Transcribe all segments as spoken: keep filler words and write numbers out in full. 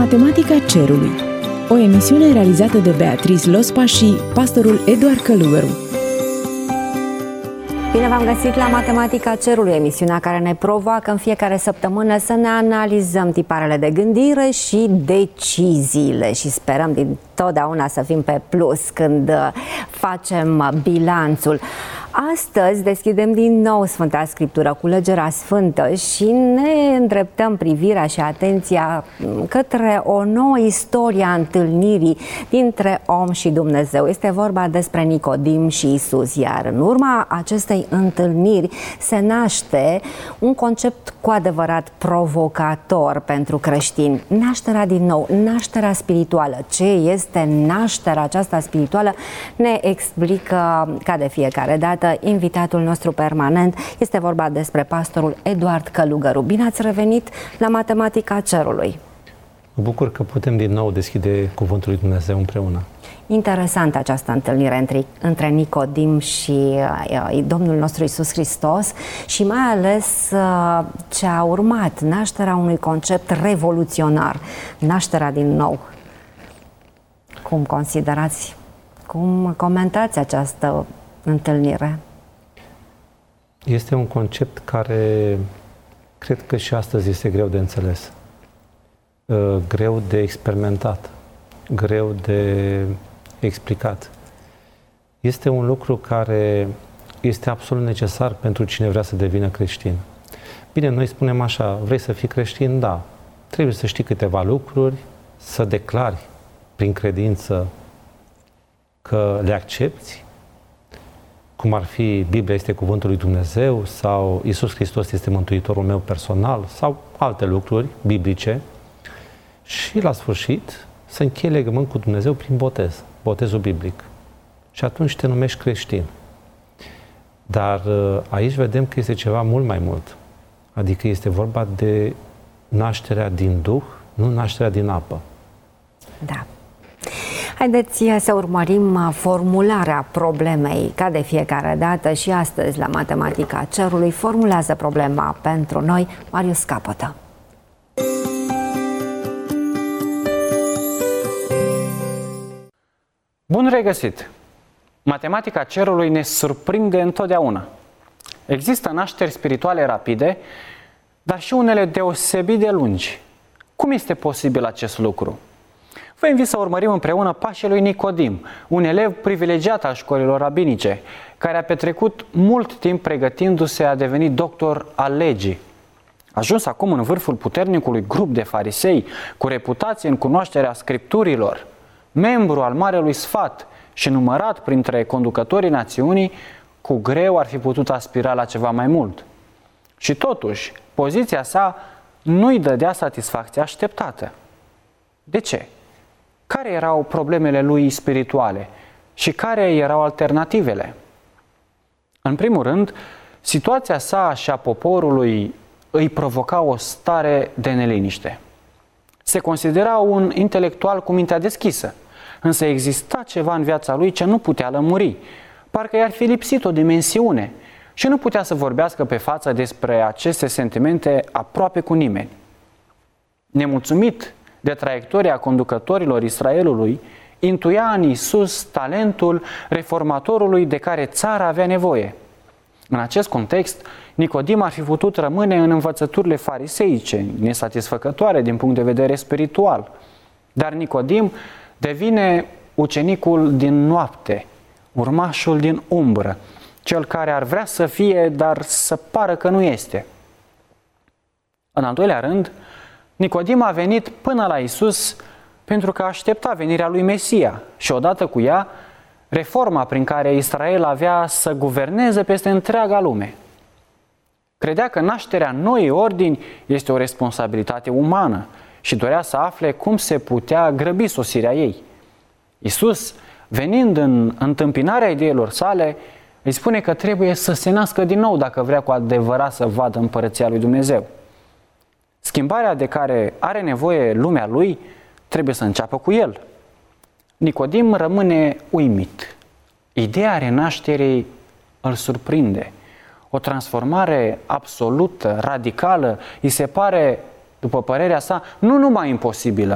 Matematica Cerului, o emisiune realizată de Beatrice Lospa și pastorul Eduard Călugăru. Bine v-am găsit la Matematica Cerului, emisiunea care ne provoacă în fiecare săptămână să ne analizăm tiparele de gândire și deciziile și sperăm din totdeauna să fim pe plus când facem bilanțul. Astăzi deschidem din nou Sfânta Scriptură, culegerea sfântă, și ne îndreptăm privirea și atenția către o nouă istorie a întâlnirii dintre om și Dumnezeu. Este vorba despre Nicodim și Isus, iar în urma acestei întâlniri se naște un concept cu adevărat provocator pentru creștini. Nașterea din nou, nașterea spirituală. Ce este nașterea aceasta spirituală ne explică ca de fiecare dată invitatul nostru permanent. Este vorba despre pastorul Eduard Călugăru. Bine ați revenit la Matematica Cerului. Mă bucur că putem din nou deschide Cuvântul lui Dumnezeu împreună. Interesantă această întâlnire între, între Nicodim și uh, Domnul nostru Iisus Hristos și mai ales uh, ce a urmat, nașterea unui concept revoluționar, nașterea din nou. Cum considerați, cum comentați această întâlnire? Este un concept care cred că și astăzi este greu de înțeles, greu de experimentat, greu de explicat. Este un lucru care este absolut necesar pentru cine vrea să devină creștin. Bine, noi spunem așa, vrei să fii creștin? Da. Trebuie să știi câteva lucruri, să declari prin credință că le accepți, cum ar fi Biblia este cuvântul lui Dumnezeu sau Iisus Hristos este mântuitorul meu personal sau alte lucruri biblice, și la sfârșit să închei legământ cu Dumnezeu prin botez, botezul biblic. Și atunci te numești creștin. Dar aici vedem că este ceva mult mai mult. Adică este vorba de nașterea din Duh, nu nașterea din apă. Da. Haideți să urmărim formularea problemei, ca de fiecare dată și astăzi la Matematica Cerului. Formulează problema pentru noi Marius Capătă. Bun regăsit! Matematica Cerului ne surprinde întotdeauna. Există nașteri spirituale rapide, dar și unele deosebit de lungi. Cum este posibil acest lucru? Vă invit să urmărim împreună pașii lui Nicodim, un elev privilegiat al școlilor rabinice, care a petrecut mult timp pregătindu-se a deveni doctor al legii. Ajuns acum în vârful puternicului grup de farisei, cu reputație în cunoașterea scripturilor, membru al Marelui Sfat și numărat printre conducătorii națiunii, cu greu ar fi putut aspira la ceva mai mult. Și totuși, poziția sa nu-i dădea satisfacția așteptată. De ce? Care erau problemele lui spirituale și care erau alternativele? În primul rând, situația sa și a poporului îi provoca o stare de neliniște. Se considera un intelectual cu mintea deschisă, însă exista ceva în viața lui ce nu putea lămuri, parcă i-ar fi lipsit o dimensiune și nu putea să vorbească pe față despre aceste sentimente aproape cu nimeni. Nemulțumit de traiectoria conducătorilor Israelului, intuia în Iisus talentul reformatorului de care țara avea nevoie. În acest context, Nicodim ar fi putut rămâne în învățăturile fariseice, nesatisfăcătoare din punct de vedere spiritual. Dar Nicodim devine ucenicul din noapte, urmașul din umbră, cel care ar vrea să fie, dar să pară că nu este. În al doilea rând, Nicodim a venit până la Iisus pentru că aștepta venirea lui Mesia și odată cu ea reforma prin care Israel avea să guverneze peste întreaga lume. Credea că nașterea noii ordini este o responsabilitate umană și dorea să afle cum se putea grăbi sosirea ei. Iisus, venind în întâmpinarea ideilor sale, îi spune că trebuie să se nască din nou dacă vrea cu adevărat să vadă împărăția lui Dumnezeu. Schimbarea de care are nevoie lumea lui trebuie să înceapă cu el. Nicodim rămâne uimit. Ideea renașterii îl surprinde. O transformare absolută, radicală, îi se pare, după părerea sa, nu numai imposibilă,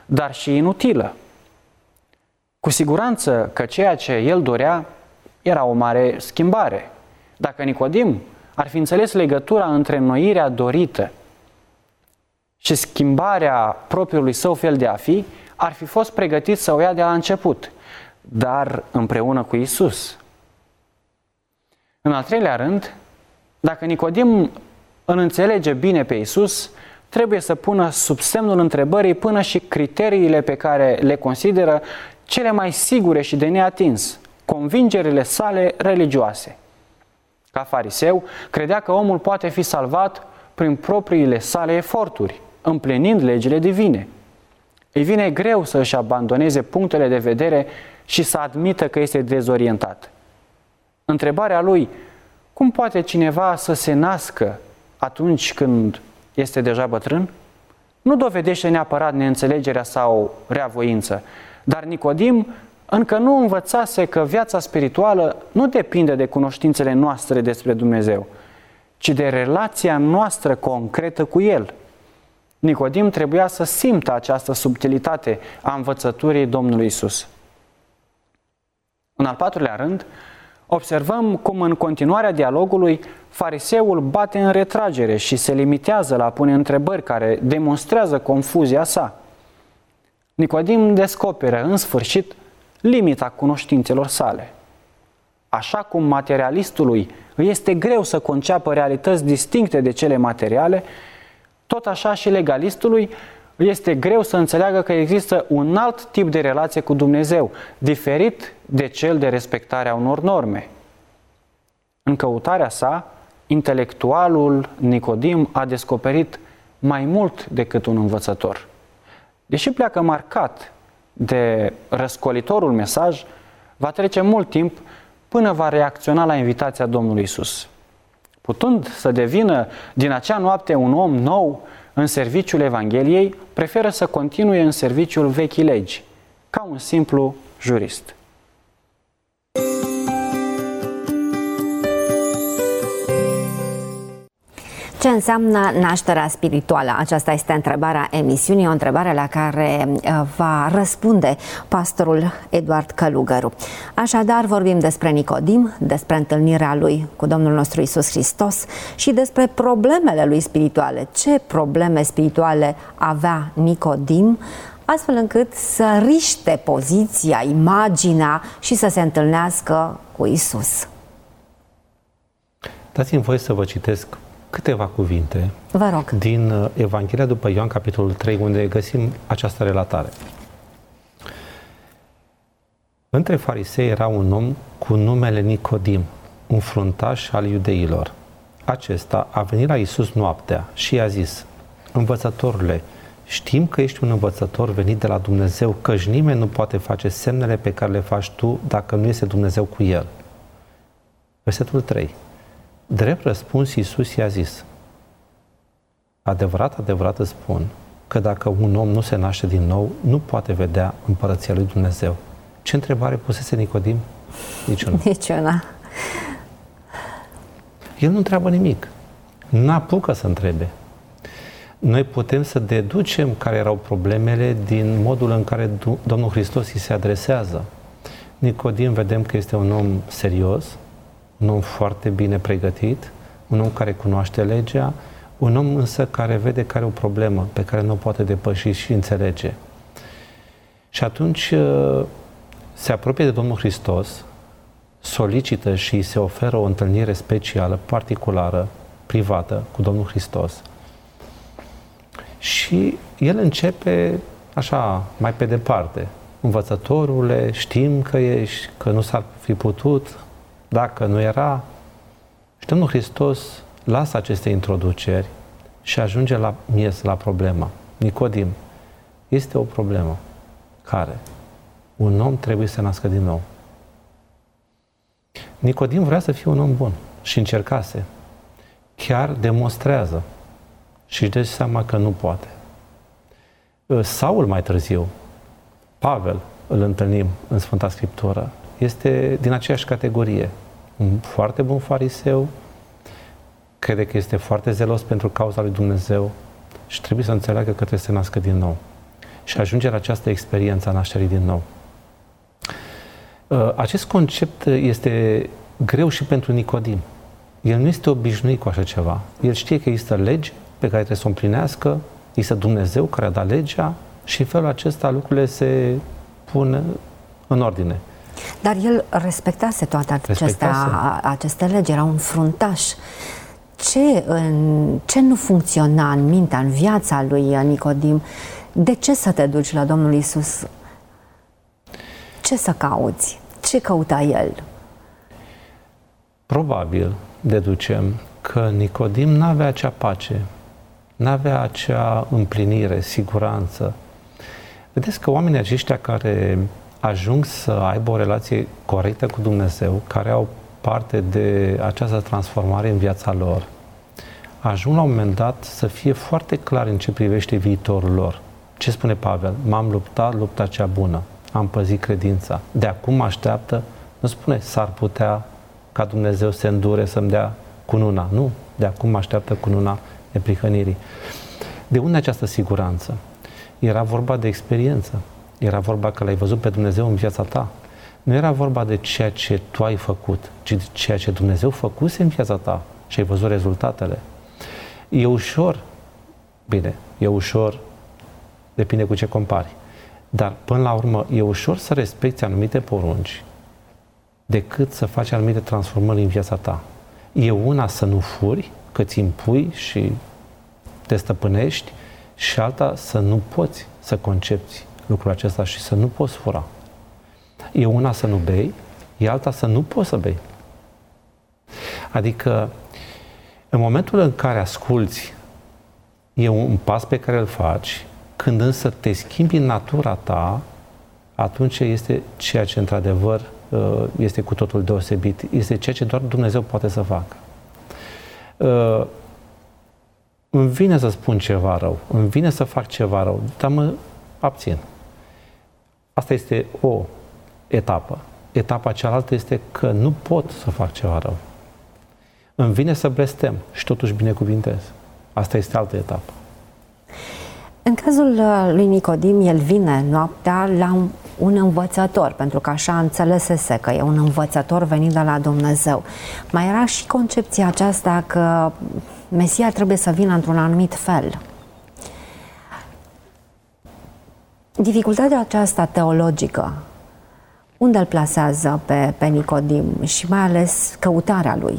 dar și inutilă. Cu siguranță că ceea ce el dorea era o mare schimbare. Dacă Nicodim ar fi înțeles legătura între înnoirea dorită și schimbarea propriului său fel de a fi, ar fi fost pregătit să o ia de la început, dar împreună cu Iisus. În al treilea rând, dacă Nicodim îl înțelege bine pe Iisus, trebuie să pună sub semnul întrebării până și criteriile pe care le consideră cele mai sigure și de neatins, convingerile sale religioase. Ca fariseu, credea că omul poate fi salvat prin propriile sale eforturi, împlinind legile divine. Îi vine greu să își abandoneze punctele de vedere și să admită că este dezorientat. Întrebarea lui, cum poate cineva să se nască atunci când este deja bătrân, nu dovedește neapărat neînțelegerea sau reavoință, dar Nicodim încă nu învățase că viața spirituală nu depinde de cunoștințele noastre despre Dumnezeu, ci de relația noastră concretă cu El. Nicodim trebuia să simtă această subtilitate a învățăturii Domnului Iisus. În al patrulea rând, observăm cum în continuarea dialogului fariseul bate în retragere și se limitează la a pune întrebări care demonstrează confuzia sa. Nicodim descoperă în sfârșit limita cunoștințelor sale. Așa cum materialistului îi este greu să conceapă realități distincte de cele materiale, tot așa și legalistului îi este greu să înțeleagă că există un alt tip de relație cu Dumnezeu, diferit de cel de respectarea unor norme. În căutarea sa, intelectualul Nicodim a descoperit mai mult decât un învățător. Deși pleacă marcat de răscolitorul mesaj, va trece mult timp până va reacționa la invitația Domnului Iisus. Putând să devină din acea noapte un om nou în serviciul Evangheliei, preferă să continue în serviciul vechii legi, ca un simplu jurist. Ce înseamnă nașterea spirituală? Aceasta este întrebarea emisiunii, o întrebare la care va răspunde pastorul Eduard Călugăru. Așadar, vorbim despre Nicodim, despre întâlnirea lui cu Domnul nostru Iisus Hristos și despre problemele lui spirituale. Ce probleme spirituale avea Nicodim, astfel încât să riște poziția, imaginea și să se întâlnească cu Iisus. Dați-mi voie să vă citesc câteva cuvinte Vă rog. din Evanghelia după Ioan, capitolul trei, unde găsim această relatare. Între farisei era un om cu numele Nicodim, un fruntaș al iudeilor. Acesta a venit la Iisus noaptea și i-a zis: Învățătorule, știm că ești un învățător venit de la Dumnezeu, căci nimeni nu poate face semnele pe care le faci tu dacă nu este Dumnezeu cu el. Versetul trei. Drept răspuns, Iisus i-a zis: Adevărat, adevărat îți spun că dacă un om nu se naște din nou, nu poate vedea împărăția lui Dumnezeu. Ce întrebare pusese Nicodim? Niciuna. Niciuna. El nu întreabă nimic. N-apucă să întrebe. Noi putem să deducem care erau problemele din modul în care Domnul Hristos îi se adresează. Nicodim vedem că este un om serios, un om foarte bine pregătit, un om care cunoaște legea, un om însă care vede că are o problemă pe care nu o poate depăși și înțelege. Și atunci se apropie de Domnul Hristos, solicită și se oferă o întâlnire specială, particulară, privată cu Domnul Hristos. Și el începe așa, mai pe departe: Învățătorule, știm că ești, că nu s-ar fi putut dacă nu era. Și Domnul Hristos lasă aceste introduceri și ajunge la miez, la problema. Nicodim, este o problemă. Care? Un om trebuie să nască din nou. Nicodim vrea să fie un om bun și încercase. Chiar demonstrează și își dă seama că nu poate. Saul mai târziu, Pavel, îl întâlnim în Sfânta Scriptură, este din aceeași categorie. Un foarte bun fariseu, crede că este foarte zelos pentru cauza lui Dumnezeu și trebuie să înțeleagă că trebuie să se nască din nou. și ajunge la această experiență a nașterii din nou. Acest concept este greu și pentru Nicodim. El nu este obișnuit cu așa ceva. El știe că există legi pe care trebuie să o împlinească, există Dumnezeu care a dat legea și în felul acesta lucrurile se pun în ordine. Dar el respectase toate acestea, respectase. aceste legi, era un fruntaș. Ce, în, ce nu funcționa în mintea, în viața lui Nicodim? De ce să te duci la Domnul Iisus? Ce să cauți? Ce căuta el? Probabil deducem că Nicodim n-avea acea pace, n-avea acea împlinire, siguranță. Vedeți că oamenii aceștia care ajung să aibă o relație corectă cu Dumnezeu, care au parte de această transformare în viața lor, ajung la un moment dat să fie foarte clar în ce privește viitorul lor. Ce spune Pavel? M-am luptat lupta cea bună, am păzit credința. De acum așteaptă, nu spune s-ar putea ca Dumnezeu să îndure să-mi dea cununa. Nu, de acum așteaptă cununa neprihănirii. De unde această siguranță? Era vorba de experiență. Era vorba că l-ai văzut pe Dumnezeu în viața ta. Nu era vorba de ceea ce tu ai făcut, ci de ceea ce Dumnezeu făcuse în viața ta și ai văzut rezultatele. E ușor, bine, e ușor, depinde cu ce compari, dar până la urmă e ușor să respecti anumite porunci decât să faci anumite transformări în viața ta. E una să nu furi, că ți impui și te stăpânești, și alta să nu poți să concepți lucrul acesta și să nu poți fura. E una să nu bei, e alta să nu poți să bei. Adică, în momentul în care asculți, e un pas pe care îl faci, când însă te schimbi în natura ta, atunci este ceea ce într-adevăr este cu totul deosebit. Este ceea ce doar Dumnezeu poate să facă. Îmi vine să spun ceva rău, îmi vine să fac ceva rău, dar mă abțin. Asta este o etapă. Etapa cealaltă este că nu pot să fac ceva rău. Îmi vine să blestem și totuși binecuvintez. Asta este altă etapă. În cazul lui Nicodim, el vine noaptea la un, un învățător, pentru că așa înțelesese că e un învățător venit de la Dumnezeu. Mai era și concepția aceasta că Mesia trebuie să vină într-un anumit fel. Dificultatea aceasta teologică, unde îl plasează pe, pe Nicodim și mai ales căutarea lui?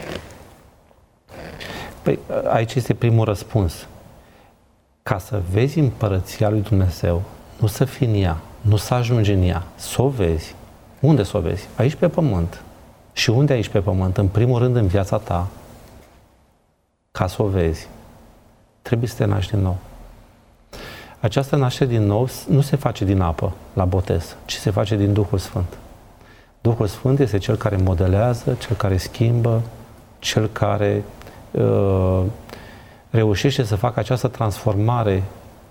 Păi, aici este primul răspuns. Ca să vezi împărăția lui Dumnezeu, nu să fii în ea, nu să ajungi în ea, să o vezi. Unde să o vezi? Aici pe pământ. Și unde aici pe pământ? În primul rând în viața ta. Ca să o vezi, trebuie să te naști din nou. Această naștere din nou nu se face din apă la botez, ci se face din Duhul Sfânt. Duhul Sfânt este cel care modelează, cel care schimbă, cel care uh, reușește să facă această transformare.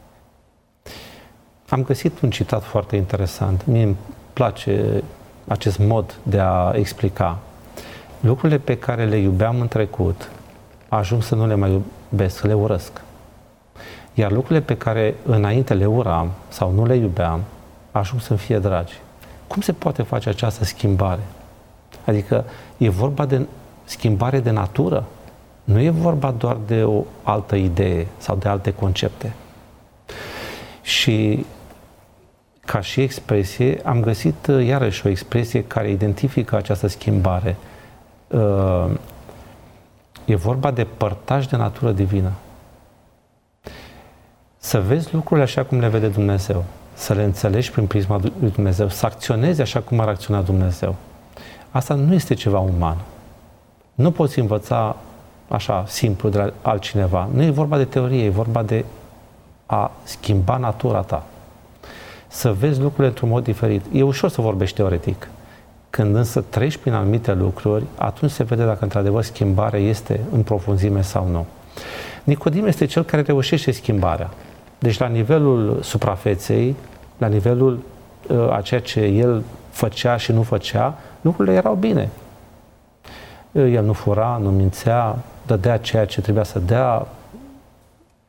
Am găsit un citat foarte interesant. Mie îmi place acest mod de a explica. Lucrurile pe care le iubeam în trecut ajung să nu le mai iubesc, le urăsc. Iar lucrurile pe care înainte le uram sau nu le iubeam, ajung să-mi fie dragi. Cum se poate face această schimbare? Adică e vorba de schimbare de natură. Nu e vorba doar de o altă idee sau de alte concepte. Și ca și expresie, am găsit iarăși o expresie care identifică această schimbare. E vorba de părtaș de natură divină. Să vezi lucrurile așa cum le vede Dumnezeu, să le înțelegi prin prisma lui Dumnezeu, să acționezi așa cum ar acționa Dumnezeu. Asta nu este ceva uman. Nu poți învăța așa simplu de la altcineva. Nu e vorba de teorie, e vorba de a schimba natura ta. Să vezi lucrurile într-un mod diferit. E ușor să vorbești teoretic. Când însă treci prin anumite lucruri, atunci se vede dacă într-adevăr schimbarea este în profunzime sau nu. Nicodim este cel care reușește schimbarea. Deci la nivelul suprafeței, la nivelul uh, a ceea ce el făcea și nu făcea, lucrurile erau bine. El nu fura, nu mințea, dădea ceea ce trebuia să dea,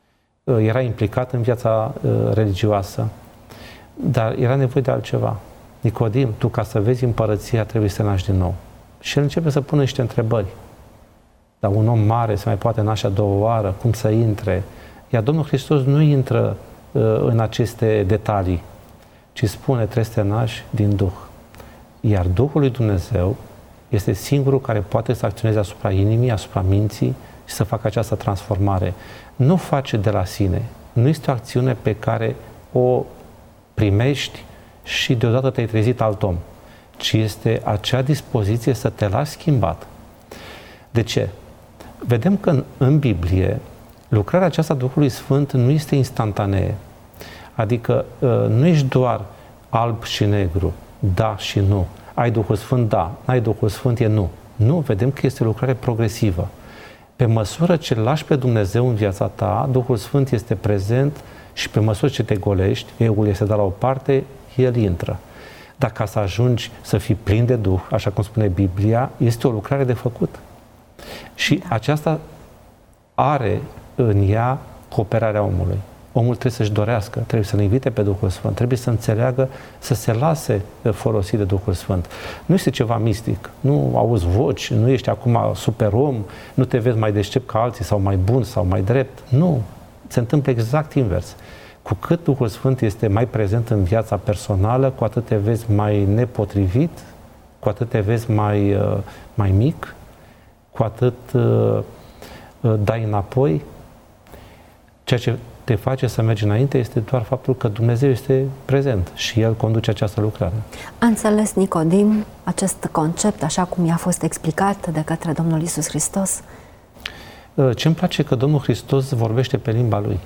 era implicat în viața religioasă, dar era nevoie de altceva. Nicodim, tu ca să vezi împărăția trebuie să te naști din nou. Și el începe să pună niște întrebări. Dar un om mare se mai poate naște a doua oară, cum să intre? Iar Domnul Hristos nu intră uh, în aceste detalii, ci spune, trebuie să te naști din Duh. Iar Duhul lui Dumnezeu este singurul care poate să acționeze asupra inimii, asupra minții și să facă această transformare. Nu face de la sine. Nu este o acțiune pe care o primești și deodată te-ai trezit alt om, ci este acea dispoziție să te lași schimbat. De ce? Vedem că în, în Biblie lucrarea aceasta Duhului Sfânt nu este instantanee. Adică nu ești doar alb și negru, da și nu. Ai Duhul Sfânt, da. N-ai Duhul Sfânt, e nu. Nu, vedem că este o lucrare progresivă. Pe măsură ce lași pe Dumnezeu în viața ta, Duhul Sfânt este prezent și pe măsură ce te golești, eul este dat la o parte, el intră. Dar ca să ajungi să fii plin de Duh, așa cum spune Biblia, este o lucrare de făcut. Și da. aceasta are în ea cooperarea omului. Omul trebuie să-și dorească, trebuie să-L invite pe Duhul Sfânt, trebuie să înțeleagă, să se lase folosi de Duhul Sfânt. Nu este ceva mistic, nu auzi voci, nu ești acum super om, nu te vezi mai deștept ca alții sau mai bun sau mai drept. Nu, se întâmplă exact invers. Cu cât Duhul Sfânt este mai prezent în viața personală, cu atât te vezi mai nepotrivit, cu atât te vezi mai, mai mic, cu atât uh, dai înapoi. Ceea ce te face să mergi înainte este doar faptul că Dumnezeu este prezent și El conduce această lucrare. A înțeles Nicodim acest concept așa cum i-a fost explicat de către Domnul Iisus Hristos? Ce-mi place că Domnul Hristos vorbește pe limba Lui.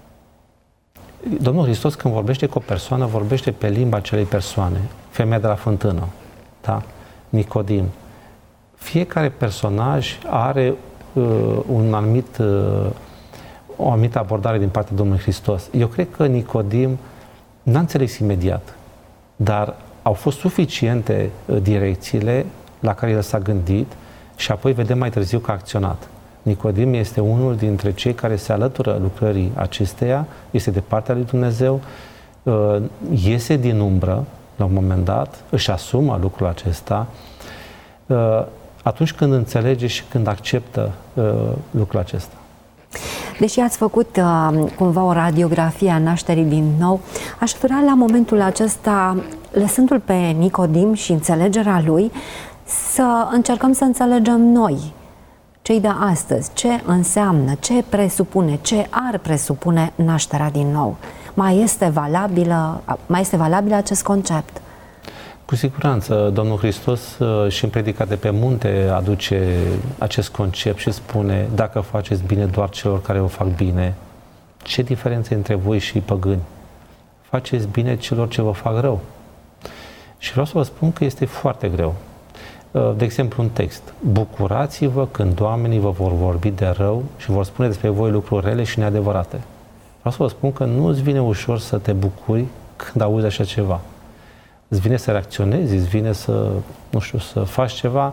Domnul Hristos când vorbește cu o persoană, vorbește pe limba acelei persoane. Femeia de la fântână, da? Nicodim. Fiecare personaj are uh, un anumit, uh, o anumită abordare din partea Domnului Hristos. Eu cred că Nicodim n-a înțeles imediat, dar au fost suficiente uh, direcțiile la care el s-a gândit și apoi vedem mai târziu că a acționat. Nicodim este unul dintre cei care se alătură lucrării acesteia, este de partea lui Dumnezeu, uh, iese din umbră la un moment dat, își asumă lucrul acesta, uh, atunci când înțelege și când acceptă uh, lucrul acesta. Deși ați făcut uh, cumva o radiografie a nașterii din nou, aș vrea la momentul acesta, lăsându-l pe Nicodim și înțelegerea lui, să încercăm să înțelegem noi, cei de astăzi, ce înseamnă, ce presupune, ce ar presupune nașterea din nou. Mai este valabilă, mai este valabil acest concept? Cu siguranță, Domnul Hristos și în predica de pe munte aduce acest concept și spune, dacă faceți bine doar celor care o fac bine, ce diferență între voi și păgâni? Faceți bine celor ce vă fac rău. Și vreau să vă spun că este foarte greu. De exemplu, un text. Bucurați-vă când oamenii vă vor vorbi de rău și vor spune despre voi lucruri rele și neadevărate. Vreau să vă spun că nu îți vine ușor să te bucuri când auzi așa ceva. Îți vine să reacționezi, îți vine să, nu știu, să faci ceva.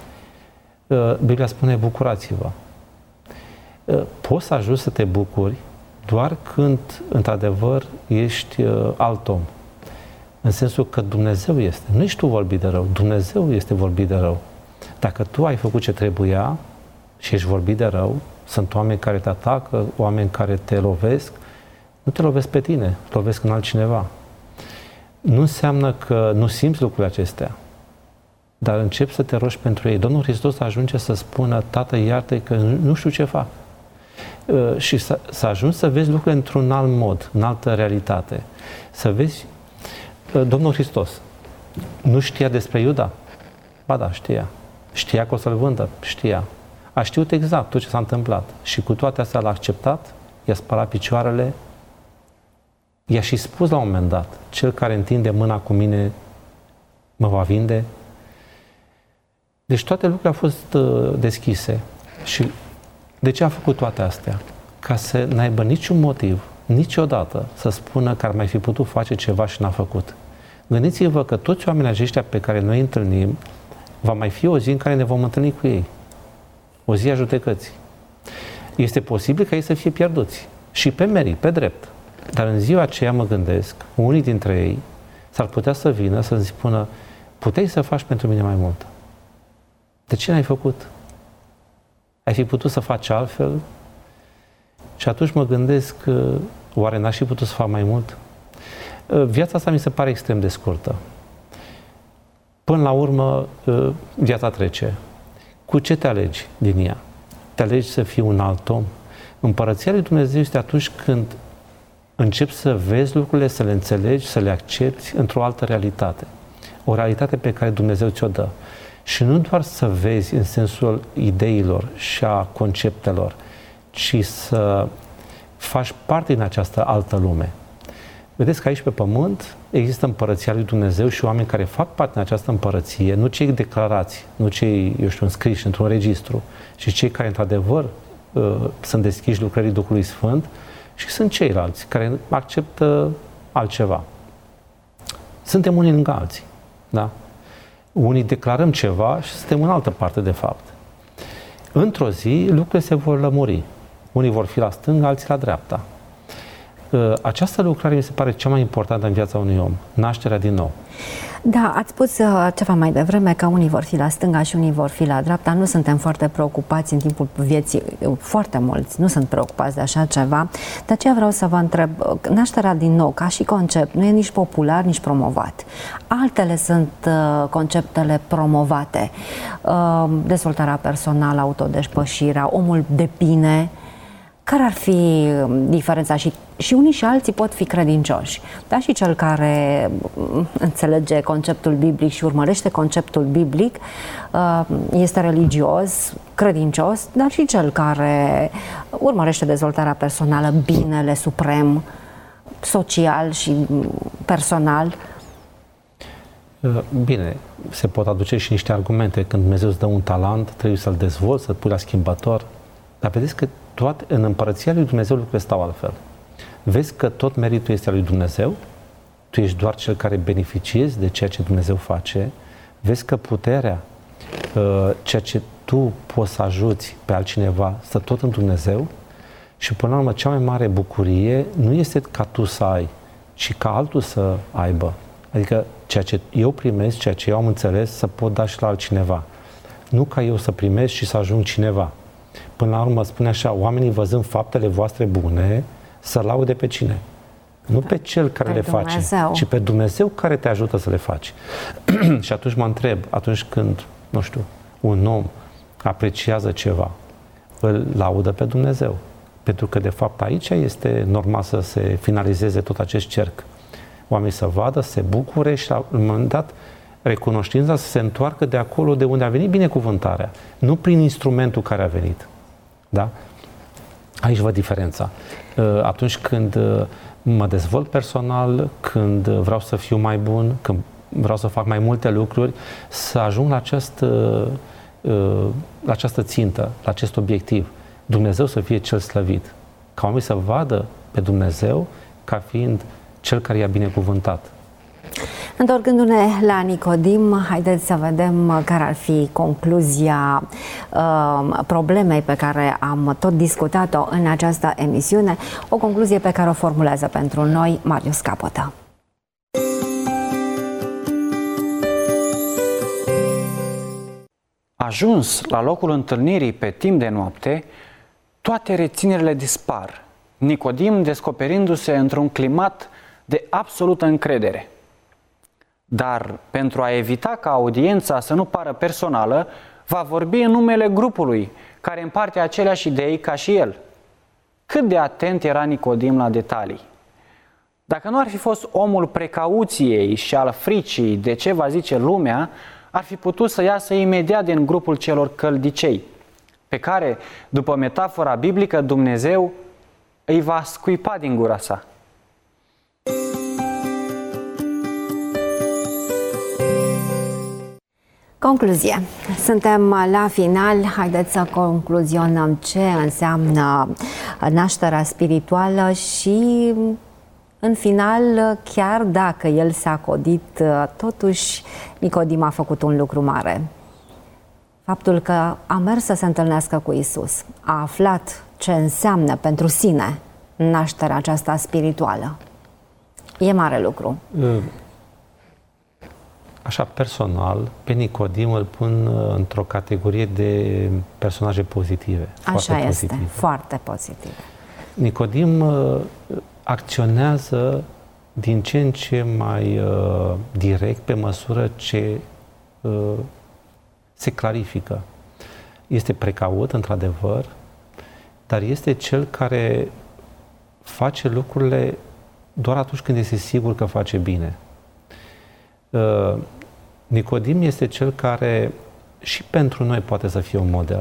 Biblia spune, bucurați-vă. Poți să ajungi să te bucuri doar când, într-adevăr, ești alt om. În sensul că Dumnezeu este. Nu ești tu vorbit de rău, Dumnezeu este vorbit de rău. Dacă tu ai făcut ce trebuia și ești vorbit de rău, sunt oameni care te atacă, oameni care te lovesc, nu te lovesc pe tine, lovesc în altcineva. Nu înseamnă că nu simți lucrurile acestea, dar începi să te rogi pentru ei. Domnul Hristos ajunge să spună, Tată, iartă-i că nu știu ce fac. Și să, să ajungi să vezi lucrurile într-un alt mod, în altă realitate. Să vezi, Domnul Hristos nu știa despre Iuda? Ba da, știa. Știa că o să-l vândă? Știa. A știut exact tot ce s-a întâmplat. Și cu toate astea l-a acceptat, i-a spălat picioarele, i-a și spus la un moment dat, cel care întinde mâna cu mine mă va vinde. Deci toate lucrurile au fost uh, deschise. Și de ce a făcut toate astea? Ca să n-aibă niciun motiv, niciodată, să spună că ar mai fi putut face ceva și n-a făcut. Gândiți-vă că toți oamenii aceștia pe care noi îi întâlnim, va mai fi o zi în care ne vom întâlni cu ei. O zi a judecății. Este posibil ca ei să fie pierduți. și pe merit, pe drept. Dar în ziua aceea mă gândesc, unii dintre ei s-ar putea să vină să-mi spună, puteai să faci pentru mine mai mult. De ce n-ai făcut? Ai fi putut să faci altfel? Și atunci mă gândesc, oare n-aș fi putut să fac mai mult? Viața asta mi se pare extrem de scurtă. Până la urmă, viața trece. Cu ce te alegi din ea? Te alegi să fii un alt om? Împărăția lui Dumnezeu este atunci când începi să vezi lucrurile, să le înțelegi, să le accepti într-o altă realitate. O realitate pe care Dumnezeu ți-o dă. Și nu doar să vezi în sensul ideilor și a conceptelor, ci să faci parte din această altă lume. Vedeți că aici pe pământ există împărăția lui Dumnezeu și oameni care fac parte din această împărăție, nu cei declarați, nu cei, eu știu, înscriși într-un registru, ci cei care într-adevăr sunt deschiși lucrării Duhului Sfânt și sunt ceilalți care acceptă altceva. Suntem unii lângă alții, da? Unii declarăm ceva și suntem în altă parte, de fapt. Într-o zi, lucrurile se vor lămuri. Unii vor fi la stânga, alții la dreapta. Această lucrare mi se pare cea mai importantă în viața unui om, nașterea din nou. Da, ați spus ceva mai devreme că unii vor fi la stânga și unii vor fi la dreapta. Nu suntem foarte preocupați în timpul vieții, foarte mulți nu sunt preocupați de așa ceva. De aceea vreau să vă întreb, nașterea din nou, ca și concept, nu e nici popular, nici promovat. Altele sunt conceptele promovate. Dezvoltarea personală, autodespășirea, omul de bine. Care ar fi diferența? Și, și unii și alții pot fi credincioși. Da, și cel care înțelege conceptul biblic și urmărește conceptul biblic este religios, credincios, dar și cel care urmărește dezvoltarea personală, binele suprem, social și personal. Bine, se pot aduce și niște argumente. Când Dumnezeu îți dă un talent, trebuie să-l dezvolți, să-l pui la schimbător. Dar vedeți că toate, în împărăția lui Dumnezeu lucrurile stau altfel. Vezi că tot meritul este al lui Dumnezeu, tu ești doar cel care beneficiezi de ceea ce Dumnezeu face, vezi că puterea, ceea ce tu poți să ajuți pe altcineva, stă tot în Dumnezeu și până la urmă cea mai mare bucurie nu este ca tu să ai, ci ca altul să aibă. Adică ceea ce eu primesc, ceea ce eu am înțeles, să pot da și la altcineva. Nu ca eu să primesc și să ajung cineva. Până la urmă spune așa, oamenii văzând faptele voastre bune, să laude pe cine? Nu pe cel care pe le face, Dumnezeu. Ci pe Dumnezeu care te ajută să le faci. Și atunci mă întreb, atunci când, nu știu, un om apreciază ceva, îl laudă pe Dumnezeu. Pentru că, de fapt, aici este normal să se finalizeze tot acest cerc. Oamenii să vadă, să se bucure și, la un moment dat, recunoștința să se întoarcă de acolo de unde a venit binecuvântarea. Nu prin instrumentul care a venit. Da? Aici văd diferența. Atunci când mă dezvolt personal, când vreau să fiu mai bun, când vreau să fac mai multe lucruri, să ajung la această, la această țintă, la acest obiectiv. Dumnezeu să fie cel slăvit. Ca oamenii să vadă pe Dumnezeu ca fiind cel care i-a binecuvântat. Întorcându-ne la Nicodim, haideți să vedem care ar fi concluzia uh, problemei pe care am tot discutat-o în această emisiune, o concluzie pe care o formulează pentru noi Marius Capotă. Ajuns la locul întâlnirii pe timp de noapte, toate reținerile dispar, Nicodim descoperindu-se într-un climat de absolută încredere. Dar pentru a evita ca audiența să nu pară personală, va vorbi în numele grupului, care împarte aceleași idei ca și el. Cât de atent era Nicodim la detalii. Dacă nu ar fi fost omul precauției și al fricii de ce va zice lumea, ar fi putut să iasă imediat din grupul celor căldicei, pe care, după metafora biblică, Dumnezeu îi va scuipa din gura sa. Concluzie. Suntem la final. Haideți să concluzionăm ce înseamnă nașterea spirituală și, în final, chiar dacă el s-a codit, totuși Nicodim a făcut un lucru mare. Faptul că a mers să se întâlnească cu Isus, a aflat ce înseamnă pentru sine nașterea aceasta spirituală? E mare lucru. Așa, personal, pe Nicodim îl pun într-o categorie de personaje pozitive. Așa foarte este, pozitive. foarte pozitive. Nicodim acționează din ce în ce mai uh, direct pe măsură ce uh, se clarifică. Este precaut, într-adevăr, dar este cel care face lucrurile doar atunci când este sigur că face bine. Uh, Nicodim este cel care și pentru noi poate să fie un model.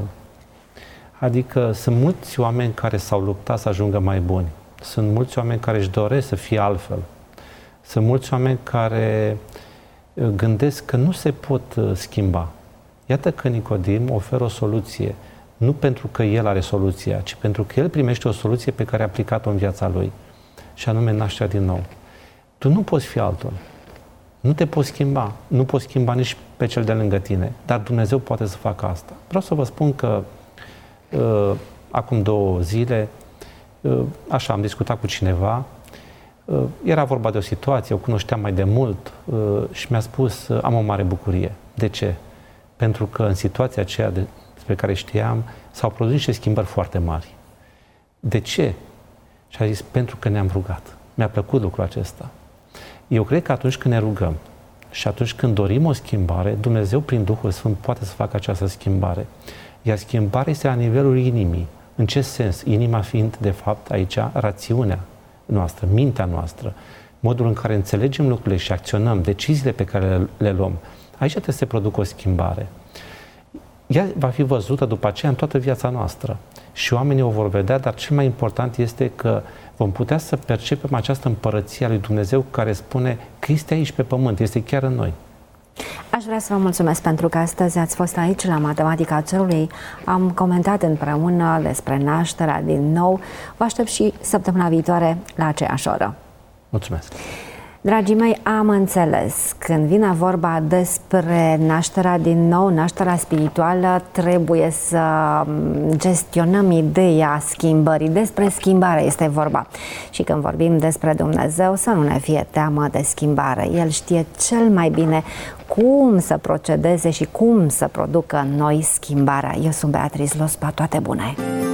Adică sunt mulți oameni care s-au luptat să ajungă mai buni. Sunt mulți oameni care își doresc să fie altfel. Sunt mulți oameni care gândesc că nu se pot schimba. Iată că Nicodim oferă o soluție, nu pentru că el are soluția, ci pentru că el primește o soluție pe care a aplicat-o în viața lui, și anume nașterea din nou. Tu nu poți fi altul. Nu te poți schimba. Nu poți schimba nici pe cel de lângă tine, dar Dumnezeu poate să facă asta. Vreau să vă spun că uh, acum două zile, uh, așa, am discutat cu cineva. Era vorba de o situație, o cunoșteam mai de mult și mi-a spus, am o mare bucurie. De ce? Pentru că în situația aceea despre care știam, s-au produs niște schimbări foarte mari. De ce? Și a zis, pentru că ne-am rugat. Mi-a plăcut lucrul acesta. Eu cred că atunci când ne rugăm și atunci când dorim o schimbare, Dumnezeu prin Duhul Sfânt poate să facă această schimbare. Iar schimbarea este la nivelul inimii. În ce sens? Inima fiind, de fapt, aici, rațiunea noastră, mintea noastră, modul în care înțelegem lucrurile și acționăm, deciziile pe care le, le luăm. Aici trebuie să se producă o schimbare. Ea va fi văzută după aceea în toată viața noastră și oamenii o vor vedea, dar cel mai important este că vom putea să percepem această împărăție a lui Dumnezeu care spune că este aici pe pământ, este chiar în noi. Aș vrea să vă mulțumesc pentru că astăzi ați fost aici la Matematica Cerului. Am comentat împreună despre nașterea din nou. Vă aștept și săptămâna viitoare la aceeași oră. Mulțumesc! Dragii mei, am înțeles. Când vine vorba despre nașterea din nou, nașterea spirituală, trebuie să gestionăm ideea schimbării. Despre schimbare este vorba. Și când vorbim despre Dumnezeu, să nu ne fie teamă de schimbare. El știe cel mai bine cum să procedeze și cum să producă în noi schimbarea. Eu sunt Beatrice Lospa, toate bune!